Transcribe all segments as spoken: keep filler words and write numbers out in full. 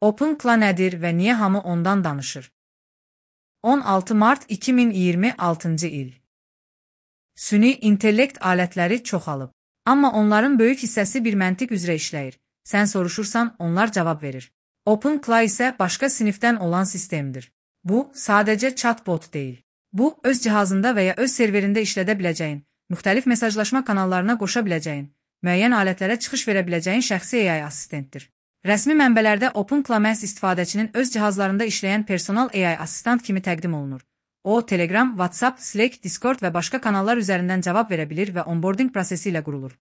OpenClaw nədir və niyə hamı ondan danışır? on altı mart iki min iyirmi altıncı il. Süni intellekt alətləri çoxalıb. Amma onların böyük hissəsi bir məntiq üzrə işləyir. Sən soruşursan, onlar cavab verir. OpenClaw isə başqa sinifdən olan sistemdir. Bu, sadəcə chatbot deyil. Bu, öz cihazında və ya öz serverində işlədə biləcəyin, müxtəlif mesajlaşma kanallarına qoşa biləcəyin, müəyyən alətlərə çıxış verə biləcəyin şəxsi A I assistentdir. Rəsmi mənbələrdə OpenClaw məhz istifadəçinin öz cihazlarında işləyən personal A I assistant kimi təqdim olunur. O, Telegram, WhatsApp, Slack, Discord və başqa kanallar üzərindən cavab verə bilir və onboarding prosesi ilə qurulur.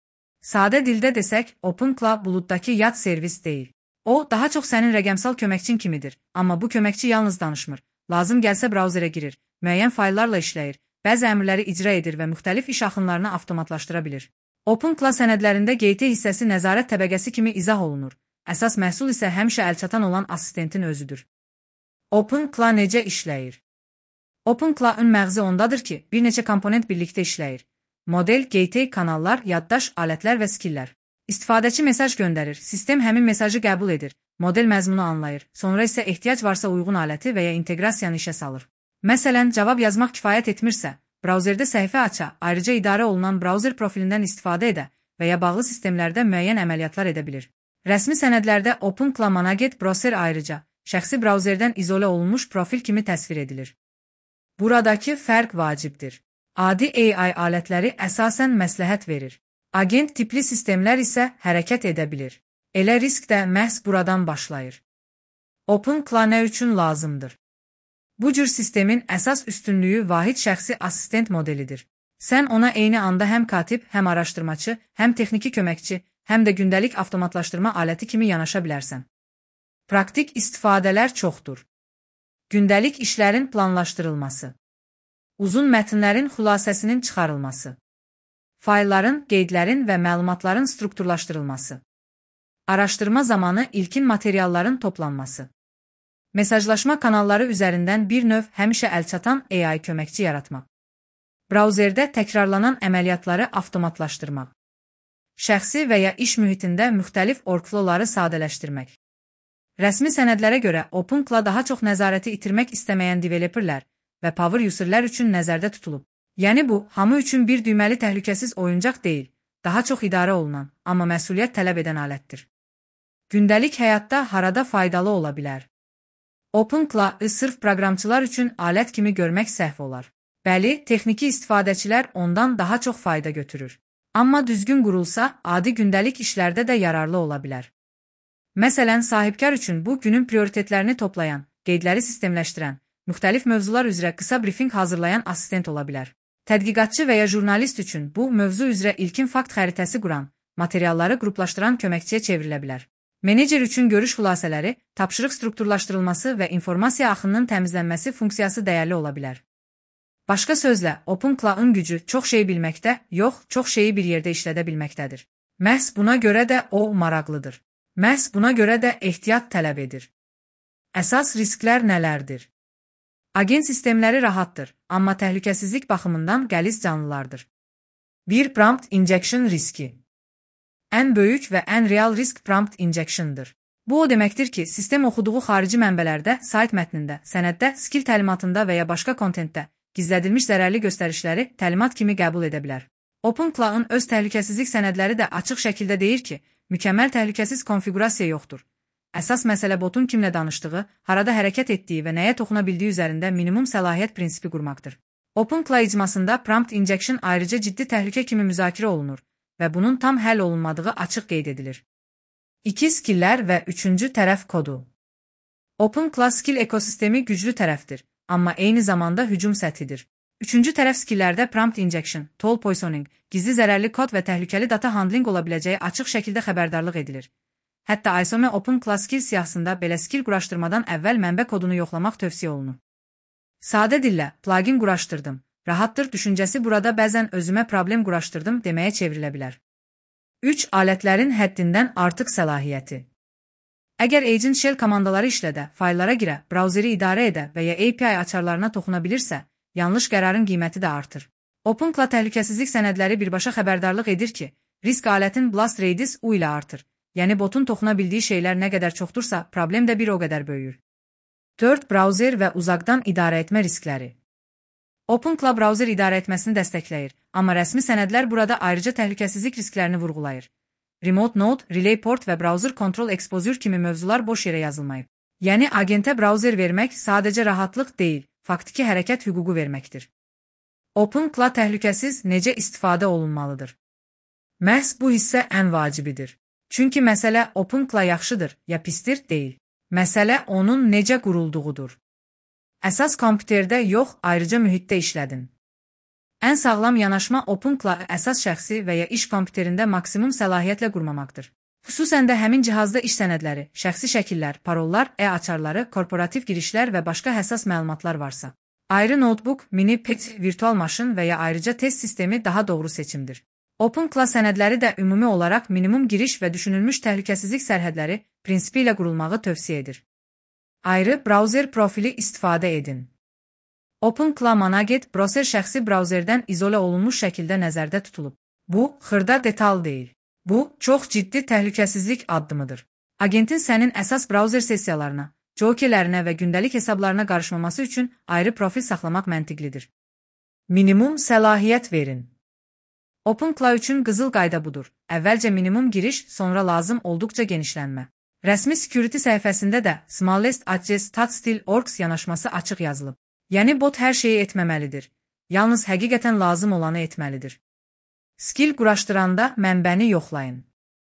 Sadə dildə desək, OpenClaw buluddakı yad servis deyil. O, daha çox sənin rəqəmsal köməkçin kimidir, amma bu köməkçi yalnız danışmır. Lazım gəlsə brauzerə girir, müəyyən fayllarla işləyir, bəzi əmrləri icra edir və müxtəlif iş axınlarını avtomatlaşdıra bilir. OpenClaw sənədlərində gateway hissəsi nəzarət təbəqəsi kimi izah olunur. Əsas məhsul isə həmişə əlçatan olan assistentin özüdür. OpenClaw necə işləyir? OpenClaw-ın məğzi ondadır ki, bir neçə komponent birlikdə işləyir. Model, gateway, kanallar, yaddaş, alətlər və skilllər. İstifadəçi mesaj göndərir, sistem həmin mesajı qəbul edir, model məzmunu anlayır, sonra isə ehtiyac varsa uyğun aləti və ya inteqrasiyanı işə salır. Məsələn, cavab yazmaq kifayət etmirsə, brauzerdə səhifə aça, ayrıca idarə olunan brauzer profilindən istifadə edə və ya bağlı sistemlərdə müəyyən əməliyyatlar edə bilir. Rəsmi sənədlərdə OpenClaw Monoget browser ayrıca, şəxsi brauzerdən izolə olunmuş profil kimi təsvir edilir. Buradakı fərq vacibdir. Adi A I alətləri əsasən məsləhət verir. Agent tipli sistemlər isə hərəkət edə bilir. Elə risk də məhz buradan başlayır. OpenClaw nə üçün lazımdır? Bu cür sistemin əsas üstünlüyü vahid şəxsi assistent modelidir. Sən ona eyni anda həm katib, həm araşdırmaçı, həm texniki köməkçi, həm də gündəlik avtomatlaşdırma aləti kimi yanaşa bilərsən. Praktik istifadələr çoxdur. Gündəlik işlərin planlaşdırılması. Uzun mətnlərin xülasəsinin çıxarılması. Faylların, qeydlərin və məlumatların strukturlaşdırılması. Araşdırma zamanı ilkin materialların toplanması. Mesajlaşma kanalları üzərindən bir növ həmişə əlçatan A I köməkçi yaratmaq. Brauzerdə təkrarlanan əməliyyatları avtomatlaşdırmaq. Şəxsi və ya iş mühitində müxtəlif workflowları sadələşdirmək. Rəsmi sənədlərə görə OpenClaw daha çox nəzarəti itirmək istəməyən developerlər və power userlər üçün nəzərdə tutulub. Yəni bu, hamı üçün bir düyməli təhlükəsiz oyuncaq deyil, daha çox idarə olunan, amma məsuliyyət tələb edən alətdir. Gündəlik həyatda harada faydalı ola bilər? OpenClaw-ı sırf proqramçılar üçün alət kimi görmək səhv olar. Bəli, texniki istifadəçilər ondan daha çox fayda götürür. Amma düzgün qurulsa, adi gündəlik işlərdə də yararlı ola bilər. Məsələn, sahibkar üçün bu günün prioritetlərini toplayan, qeydləri sistemləşdirən, müxtəlif mövzular üzrə qısa briefing hazırlayan assistent ola bilər. Tədqiqatçı və ya jurnalist üçün bu mövzu üzrə ilkin fakt xəritəsi quran, materialları qruplaşdıran köməkçiyə çevrilə bilər. Menecer üçün görüş xülasələri, tapşırıq strukturlaşdırılması və informasiya axınının təmizlənməsi funksiyası dəyərli ola bilər. Başqa sözlə, OpenClaw-ın gücü çox şey bilməkdə, yox, çox şeyi bir yerdə işlədə bilməkdədir. Məhz buna görə də o maraqlıdır. Məhz buna görə də ehtiyat tələb edir. Əsas risklər nələrdir? Agent sistemləri rahatdır, amma təhlükəsizlik baxımından qəliz canlılardır. bir Prompt injection riski. Ən böyük və ən real risk prompt injection'dır. Bu o deməkdir ki, sistem oxuduğu xarici mənbələrdə, sayt mətnində, sənəddə, skill təlimatında və ya başqa kontentdə gizlədilmiş zərərli göstərişləri təlimat kimi qəbul edə bilər. OpenClaw-ın öz təhlükəsizlik sənədləri də açıq şəkildə deyir ki, mükəmməl təhlükəsiz konfiqurasiya yoxdur. Əsas məsələ botun kimlə danışdığı, harada hərəkət etdiyi və nəyə toxuna bildiyi üzərində minimum səlahiyyət prinsipi qurmaqdır. OpenClaw icmasında prompt injection ayrıca ciddi təhlükə kimi müzakirə olunur və bunun tam həll olunmadığı açıq qeyd edilir. İki skilllər və üçüncü tərəf kodu. OpenClaw skill ekosistemi güclü tərəfdir, amma eyni zamanda hücum səthidir. Üçüncü tərəf skilllərdə prompt injection, tool poisoning, gizli zərərli kod və təhlükəli data handling ola biləcəyi açıq şəkildə xəbərdarlıq edilir. Hətta I S O M OpenClaw skill siyahısında belə skill quraşdırmadan əvvəl mənbə kodunu yoxlamaq tövsiyə olunur. Sadə dillə, plugin quraşdırdım, rahatdır düşüncəsi burada bəzən özümə problem quraşdırdım deməyə çevrilə bilər. üç Alətlərin həddindən artıq səlahiyyəti. Əgər Agent Shell komandaları işlədə, fayllara girə, brauzeri idarə edə və ya A P I açarlarına toxuna bilirsə, yanlış qərarın qiyməti də artır. OpenClaw təhlükəsizlik sənədləri birbaşa xəbərdarlıq edir ki, risk alətin blast radius U ilə artır. Yəni botun toxuna bildiyi şeylər nə qədər çoxdursa, problem də bir o qədər böyüyür. dörd. Brauzer və uzaqdan idarə etmə riskləri. OpenClaw brauzer idarə etməsini dəstəkləyir, amma rəsmi sənədlər burada ayrıca təhlükəsizlik risklərini vurğulayır. Remote Node, Relay Port və Browser Control Exposure kimi mövzular boş yerə yazılmayıb. Yəni agentə brauzer vermək sadəcə rahatlıq deyil, faktiki hərəkət hüququ verməkdir. OpenClaw təhlükəsiz necə istifadə olunmalıdır? Məhz bu hissə ən vacibidir. Çünki məsələ OpenClaw yaxşıdır, ya pistir deyil. Məsələ onun necə qurulduğudur. Əsas kompüterdə yox, ayrıca mühitdə işlədin. Ən sağlam yanaşma OpenClaw əsas şəxsi və ya iş kompüterində maksimum səlahiyyətlə qurmamaqdır. Xüsusən də həmin cihazda iş sənədləri, şəxsi şəkillər, parollar, e-açarları, korporativ girişlər və başqa həssas məlumatlar varsa. Ayrı notebook, mini P C, virtual maşın və ya ayrıca test sistemi daha doğru seçimdir. OpenClaw sənədləri də ümumi olaraq minimum giriş və düşünülmüş təhlükəsizlik sərhədləri prinsipi ilə qurulmağı tövsiyə edir. Ayrı brauzer profili istifadə edin. OpenClaw Managet browser şəxsi brauzerdən izolə olunmuş şəkildə nəzərdə tutulub. Bu, xırda detal deyil. Bu, çox ciddi təhlükəsizlik addımıdır. Agentin sənin əsas brauzer sessiyalarına, jokerlərinə və gündəlik hesablarına qarışmaması üçün ayrı profil saxlamaq məntiqlidir. Minimum səlahiyyət verin. OpenClaw üçün qızıl qayda budur. Əvvəlcə minimum giriş, sonra lazım olduqca genişlənmə. Rəsmi security səhifəsində də smallest access touchstyle orgs yanaşması açıq yazılıb. Yəni bot hər şeyi etməməlidir. Yalnız həqiqətən lazım olanı etməlidir. Skill quraşdıranda mənbəni yoxlayın.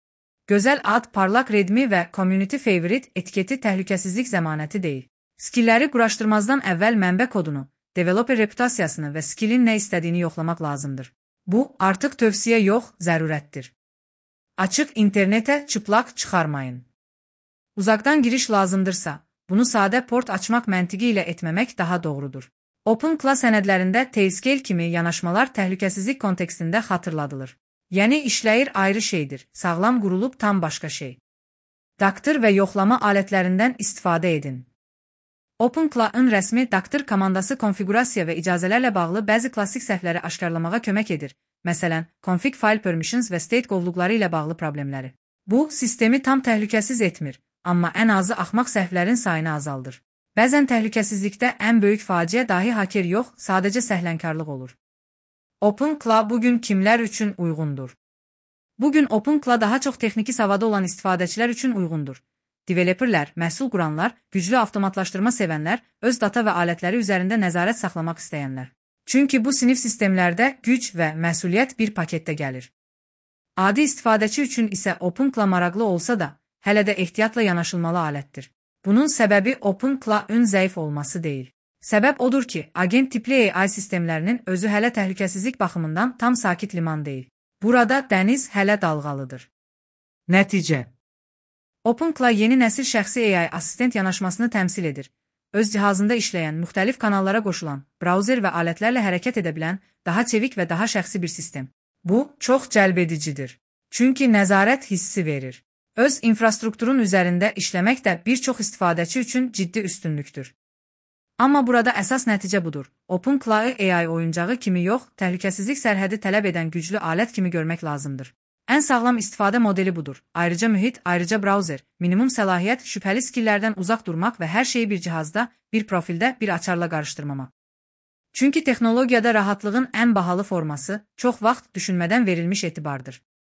Gözəl ad, parlaq redmi və community favorite etiketi təhlükəsizlik zəmanəti deyil. Skillləri quraşdırmazdan əvvəl mənbə kodunu, developer reputasiyasını və skillin nə istədiyini yoxlamaq lazımdır. Bu, artıq tövsiyə yox, zərurətdir. Açıq internetə çıplaq çıxarmayın. Uzaqdan giriş lazımdırsa, bunu sadə port açmaq məntiqi ilə etməmək daha doğrudur. OpenClaw sənədlərində Tailscale kimi yanaşmalar təhlükəsizlik kontekstində xatırladılır. Yəni işləyir ayrı şeydir, sağlam qurulub tam başqa şey. Daktır və yoxlama alətlərindən istifadə edin. OpenClaw-ın rəsmi daktır komandası konfigurasiya və icazələrlə bağlı bəzi klassik səhvləri aşkarlamağa kömək edir. Məsələn, config file permissions və state qovluqları ilə bağlı problemləri. Bu, sistemi tam təhlükəsiz etmir, amma ən azı axmaq səhvlərin sayını azaldır. Bəzən təhlükəsizlikdə ən böyük faciə dahi haker yox, sadəcə səhlənkarlıq olur. OpenClaw bugün kimlər üçün uyğundur? Bugün OpenClaw daha çox texniki savadı olan istifadəçilər üçün uyğundur. Developerlər, məhsul quranlar, güclü avtomatlaşdırma sevənlər, öz data və alətləri üzərində nəzarət saxlamaq istəyənlər. Çünki bu sinif sistemlərdə güc və məsuliyyət bir paketdə gəlir. Adi istifadəçi üçün isə OpenClaw maraqlı olsa da, hələ də ehtiyatla yanaşılmalı alətdir. Bunun səbəbi OpenClaw-ın zəif olması deyil. Səbəb odur ki, agent tipli A I sistemlərinin özü hələ təhlükəsizlik baxımından tam sakit liman deyil. Burada dəniz hələ dalğalıdır. Nəticə: OpenClaw yeni nəsil şəxsi A I assistent yanaşmasını təmsil edir. Öz cihazında işləyən, müxtəlif kanallara qoşulan, brauzer və alətlərlə hərəkət edə bilən, daha çevik və daha şəxsi bir sistem. Bu, çox cəlbedicidir. Çünki nəzarət hissi verir. Öz infrastrukturun üzərində işləmək də bir çox istifadəçi üçün ciddi üstünlükdür. Amma burada əsas nəticə budur. OpenClaw-ı A I oyuncağı kimi yox, təhlükəsizlik sərhədi tələb edən güclü alət kimi görmək lazımdır. Ən sağlam istifadə modeli budur. Ayrıca mühit, ayrıca brauzer, minimum səlahiyyət, şübhəli skilllərdən uzaq durmaq və hər şeyi bir cihazda, bir profildə, bir açarla qarışdırmamaq. Çünki texnologiyada rahatlığın ən bahalı forması çox vaxt düşünmədən verilmiş etibardır.